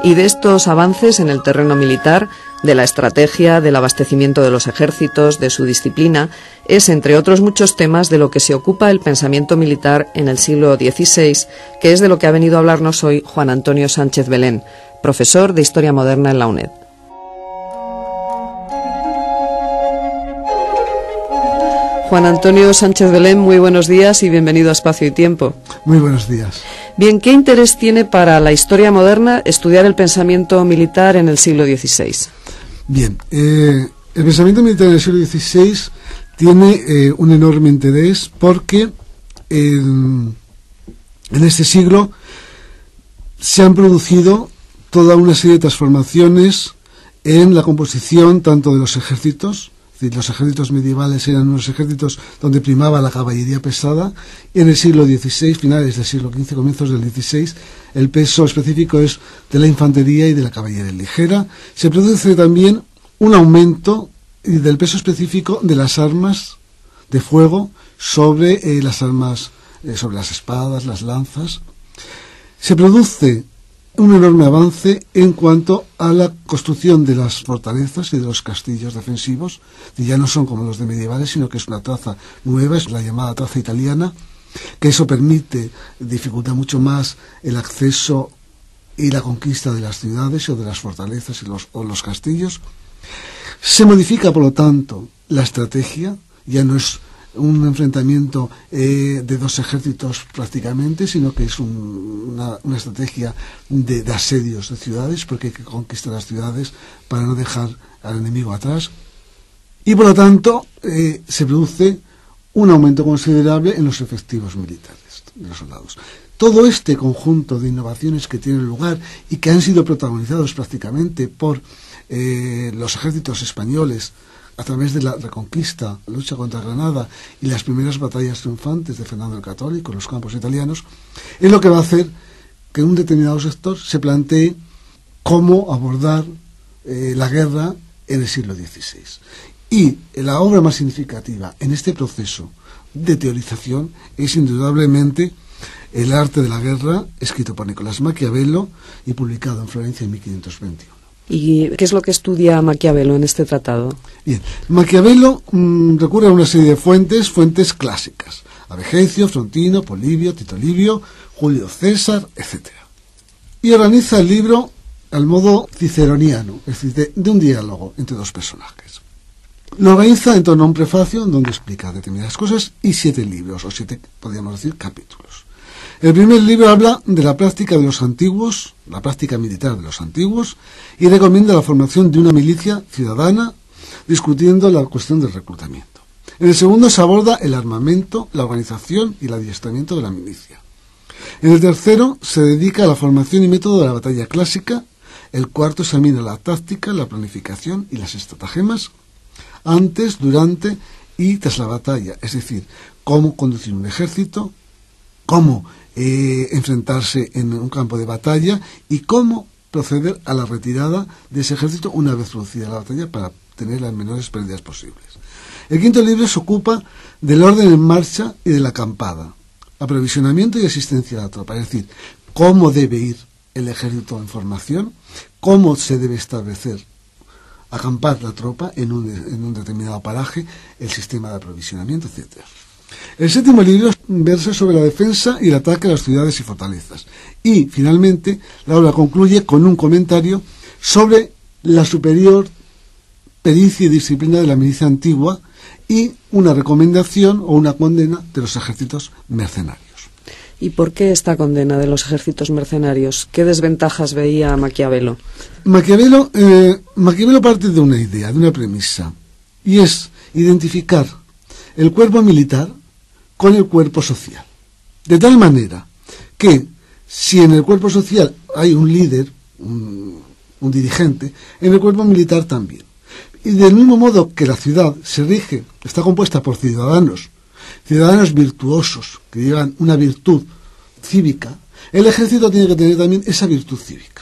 Y de estos avances en el terreno militar, de la estrategia, del abastecimiento de los ejércitos, de su disciplina, es, entre otros muchos temas, de lo que se ocupa el pensamiento militar en el siglo XVI, que es de lo que ha venido a hablarnos hoy Juan Antonio Sánchez Belén, profesor de Historia Moderna en la UNED. Juan Antonio Sánchez Belén, muy buenos días y bienvenido a Espacio y Tiempo. Muy buenos días. Bien, ¿qué interés tiene para la historia moderna estudiar el pensamiento militar en el siglo XVI? Bien, el pensamiento militar en el siglo XVI tiene un enorme interés porque en este siglo se han producido toda una serie de transformaciones en la composición tanto de los ejércitos. Es decir, los ejércitos medievales eran unos ejércitos donde primaba la caballería pesada, y en el siglo XVI, finales del siglo XV, comienzos del XVI, el peso específico es de la infantería y de la caballería ligera. Se produce también un aumento del peso específico de las armas de fuego sobre las armas, sobre las espadas, las lanzas. Se produce un enorme avance en cuanto a la construcción de las fortalezas y de los castillos defensivos, que ya no son como los de medievales, sino que es una traza nueva, es la llamada traza italiana, que eso dificulta mucho más el acceso y la conquista de las ciudades o de las fortalezas o los castillos. Se modifica, por lo tanto, la estrategia, ya no es un enfrentamiento de dos ejércitos prácticamente, sino que es una estrategia de asedios de ciudades, porque hay que conquistar las ciudades para no dejar al enemigo atrás. Y por lo tanto se produce un aumento considerable en los efectivos militares de los soldados. Todo este conjunto de innovaciones que tienen lugar y que han sido protagonizados prácticamente por los ejércitos españoles a través de la reconquista, la lucha contra Granada y las primeras batallas triunfantes de Fernando el Católico en los campos italianos, es lo que va a hacer que un determinado sector se plantee cómo abordar la guerra en el siglo XVI. Y la obra más significativa en este proceso de teorización es indudablemente El arte de la guerra, escrito por Nicolás Maquiavelo y publicado en Florencia en 1521. ¿Y qué es lo que estudia Maquiavelo en este tratado? Bien, Maquiavelo recurre a una serie de fuentes clásicas: a Vegecio, Frontino, Polibio, Tito Livio, Julio César, etc. Y organiza el libro al modo ciceroniano, es decir, de un diálogo entre dos personajes. Lo organiza en torno a un prefacio en donde explica determinadas cosas y 7 libros, o 7, podríamos decir, capítulos. El primer libro habla de la práctica de los antiguos, la práctica militar de los antiguos, y recomienda la formación de una milicia ciudadana, discutiendo la cuestión del reclutamiento. En el segundo se aborda el armamento, la organización y el adiestramiento de la milicia. En el tercero se dedica a la formación y método de la batalla clásica. El cuarto examina la táctica, la planificación y las estratagemas antes, durante y tras la batalla, es decir, cómo conducir un ejército, cómo enfrentarse en un campo de batalla y cómo proceder a la retirada de ese ejército una vez producida la batalla para tener las menores pérdidas posibles. El quinto libro se ocupa del orden en marcha y de la acampada, aprovisionamiento y asistencia a la tropa, es decir, cómo debe ir el ejército en formación, cómo se debe establecer, acampar la tropa en un determinado paraje, el sistema de aprovisionamiento, etc. El séptimo libro versa sobre la defensa y el ataque a las ciudades y fortalezas. Y, finalmente, la obra concluye con un comentario sobre la superior pericia y disciplina de la milicia antigua y una recomendación o una condena de los ejércitos mercenarios. ¿Y por qué esta condena de los ejércitos mercenarios? ¿Qué desventajas veía Maquiavelo? Maquiavelo parte de una idea, de una premisa, y es identificar el cuerpo militar con el cuerpo social. De tal manera que si en el cuerpo social hay un líder, un dirigente, en el cuerpo militar también. Y del mismo modo que la ciudad está compuesta por ciudadanos virtuosos, que llevan una virtud cívica, el ejército tiene que tener también esa virtud cívica.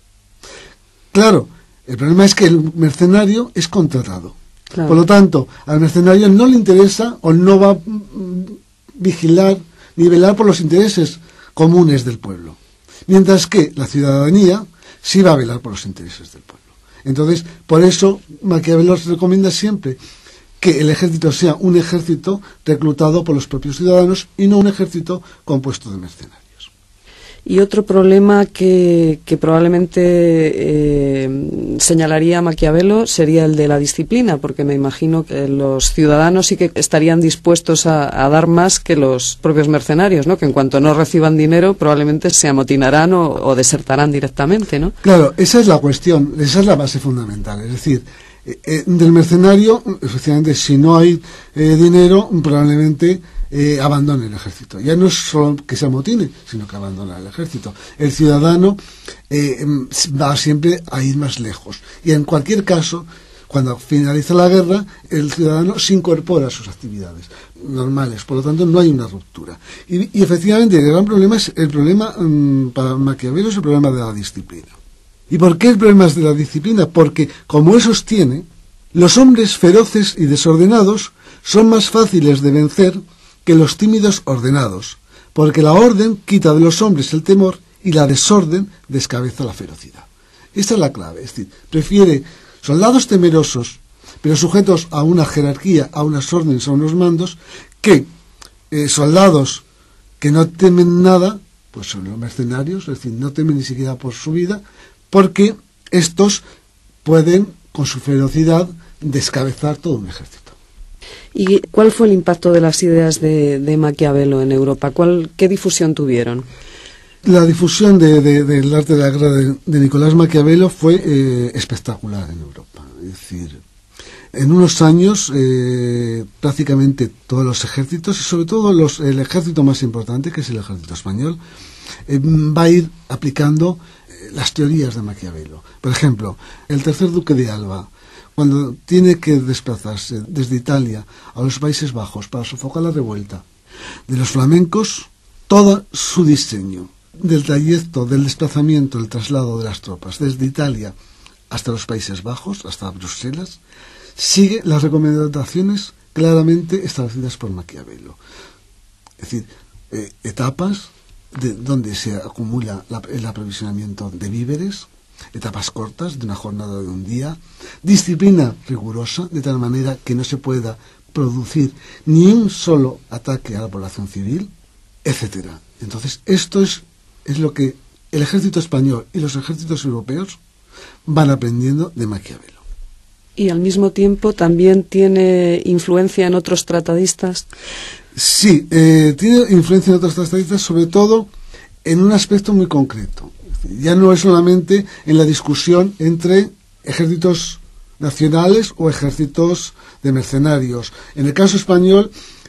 Claro, el problema es que el mercenario es contratado. Claro. Por lo tanto, al mercenario no le interesa o no va a vigilar ni velar por los intereses comunes del pueblo. Mientras que la ciudadanía sí va a velar por los intereses del pueblo. Entonces, por eso Maquiavelo recomienda siempre que el ejército sea un ejército reclutado por los propios ciudadanos y no un ejército compuesto de mercenarios. Y otro problema que probablemente señalaría Maquiavelo sería el de la disciplina, porque me imagino que los ciudadanos sí que estarían dispuestos a dar más que los propios mercenarios, ¿no? Que en cuanto no reciban dinero probablemente se amotinarán o desertarán directamente, ¿no? Claro, esa es la cuestión, esa es la base fundamental. Es decir, del mercenario, efectivamente, si no hay dinero, probablemente abandone el ejército. Ya no es solo que se amotine, sino que abandona el ejército. El ciudadano va siempre a ir más lejos. Y en cualquier caso, cuando finaliza la guerra, el ciudadano se incorpora a sus actividades normales. Por lo tanto, no hay una ruptura. Y efectivamente, el gran problema es el problema para Maquiavelo es el problema de la disciplina. ¿Y por qué el problema es de la disciplina? Porque, como él sostiene, los hombres feroces y desordenados son más fáciles de vencer que los tímidos ordenados, porque la orden quita de los hombres el temor y la desorden descabeza la ferocidad. Esta es la clave, es decir, prefiere soldados temerosos, pero sujetos a una jerarquía, a unas órdenes, a unos mandos, que soldados que no temen nada, pues son los mercenarios, es decir, no temen ni siquiera por su vida, porque estos pueden, con su ferocidad, descabezar todo un ejército. ¿Y cuál fue el impacto de las ideas de Maquiavelo en Europa? ¿Qué difusión tuvieron? La difusión del arte de la guerra de Nicolás Maquiavelo fue espectacular en Europa. Es decir, en unos años prácticamente todos los ejércitos, y sobre todo el ejército más importante, que es el ejército español, va a ir aplicando las teorías de Maquiavelo. Por ejemplo, el tercer duque de Alba, cuando tiene que desplazarse desde Italia a los Países Bajos para sofocar la revuelta de los flamencos, todo su diseño del trayecto, del desplazamiento, el traslado de las tropas desde Italia hasta los Países Bajos, hasta Bruselas, sigue las recomendaciones claramente establecidas por Maquiavelo. Es decir, etapas donde se acumula el aprovisionamiento de víveres, etapas cortas de una jornada de un día, disciplina rigurosa, de tal manera que no se pueda producir ni un solo ataque a la población civil, etcétera. Entonces, esto es lo que el ejército español y los ejércitos europeos van aprendiendo de Maquiavelo. ¿Y al mismo tiempo también tiene influencia en otros tratadistas? Sí, tiene influencia en otros tratadistas, sobre todo en un aspecto muy concreto. Ya no es solamente en la discusión entre ejércitos nacionales o ejércitos de mercenarios. En el caso español,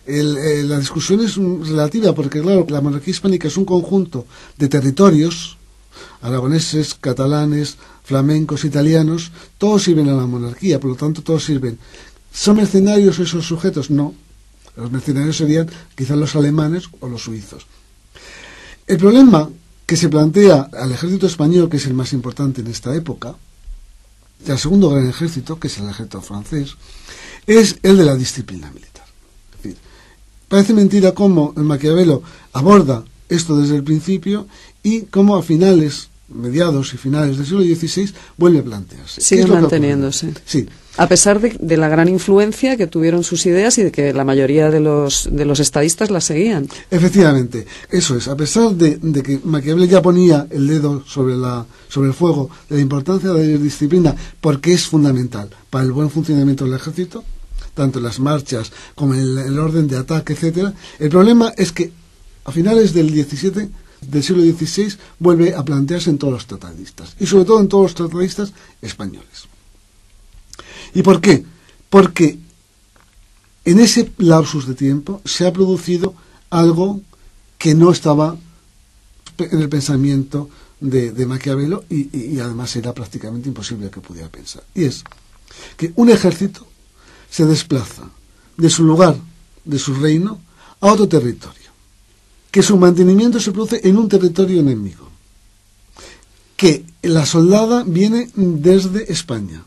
la discusión es relativa, porque claro, la monarquía hispánica es un conjunto de territorios, aragoneses, catalanes, flamencos, italianos, todos sirven a la monarquía, por lo tanto todos sirven. ¿Son mercenarios esos sujetos? No. Los mercenarios serían quizás los alemanes o los suizos. El problema que se plantea al ejército español, que es el más importante en esta época, y al segundo gran ejército, que es el ejército francés, es el de la disciplina militar. Es decir, parece mentira cómo Maquiavelo aborda esto desde el principio y cómo a mediados y finales del siglo XVI vuelve a plantearse. Sigue manteniéndose. Sí. A pesar de la gran influencia que tuvieron sus ideas y de que la mayoría de los estadistas las seguían. Efectivamente, eso es. A pesar de que Maquiavelo ya ponía el dedo sobre el fuego de la importancia de la disciplina, porque es fundamental para el buen funcionamiento del ejército, tanto en las marchas como en el orden de ataque, etcétera. El problema es que a finales del siglo XVI vuelve a plantearse en todos los tratadistas, y sobre todo en todos los tratadistas españoles. ¿Y por qué? Porque en ese lapsus de tiempo se ha producido algo que no estaba en el pensamiento de Maquiavelo y además era prácticamente imposible que pudiera pensar. Y es que un ejército se desplaza de su lugar, de su reino, a otro territorio, que su mantenimiento se produce en un territorio enemigo, que la soldada viene desde España,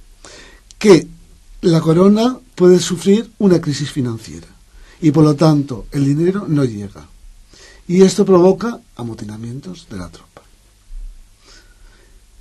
que la corona puede sufrir una crisis financiera y por lo tanto el dinero no llega, y esto provoca amotinamientos de la tropa.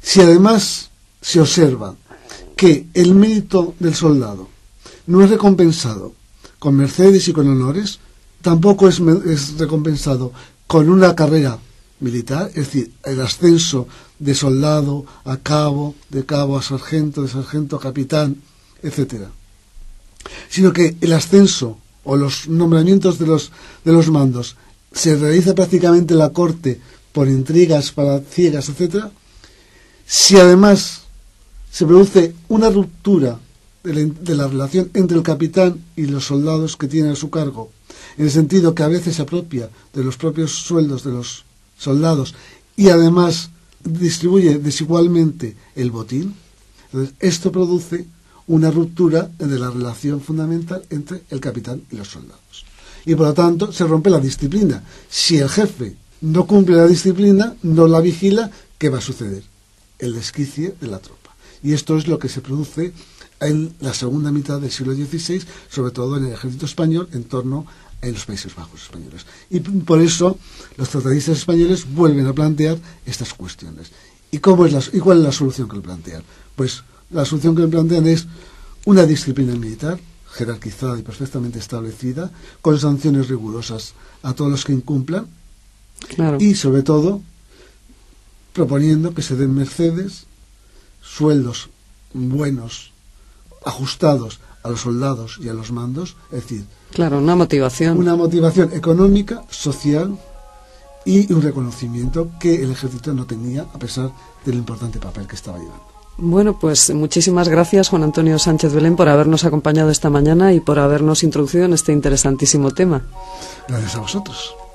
Si además se observa que el mérito del soldado no es recompensado con mercedes y con honores, tampoco es recompensado con una carrera militar, es decir, el ascenso de soldado a cabo, de cabo a sargento, de sargento a capitán, etcétera, sino que el ascenso o los nombramientos de los mandos se realiza prácticamente en la corte por intrigas palaciegas, etcétera. Si además se produce una ruptura de la relación entre el capitán y los soldados que tienen a su cargo, en el sentido que a veces se apropia de los propios sueldos de los soldados y además distribuye desigualmente el botín, entonces esto produce una ruptura de la relación fundamental entre el capitán y los soldados. Y por lo tanto se rompe la disciplina. Si el jefe no cumple la disciplina, no la vigila, ¿qué va a suceder? El desquicie de la tropa. Y esto es lo que se produce en la segunda mitad del siglo XVI, sobre todo en el ejército español, en torno a los Países Bajos españoles. Y por eso los tratadistas españoles vuelven a plantear estas cuestiones. ¿Y cuál es la solución que le plantean? Pues la solución que le plantean es una disciplina militar jerarquizada y perfectamente establecida, con sanciones rigurosas a todos los que incumplan, claro. Y sobre todo proponiendo que se den mercedes, sueldos buenos, ajustados a los soldados y a los mandos, es decir, claro, una motivación económica, social y un reconocimiento que el ejército no tenía, a pesar del importante papel que estaba llevando. Bueno, pues muchísimas gracias, Juan Antonio Sánchez Belén, por habernos acompañado esta mañana y por habernos introducido en este interesantísimo tema. Gracias a vosotros.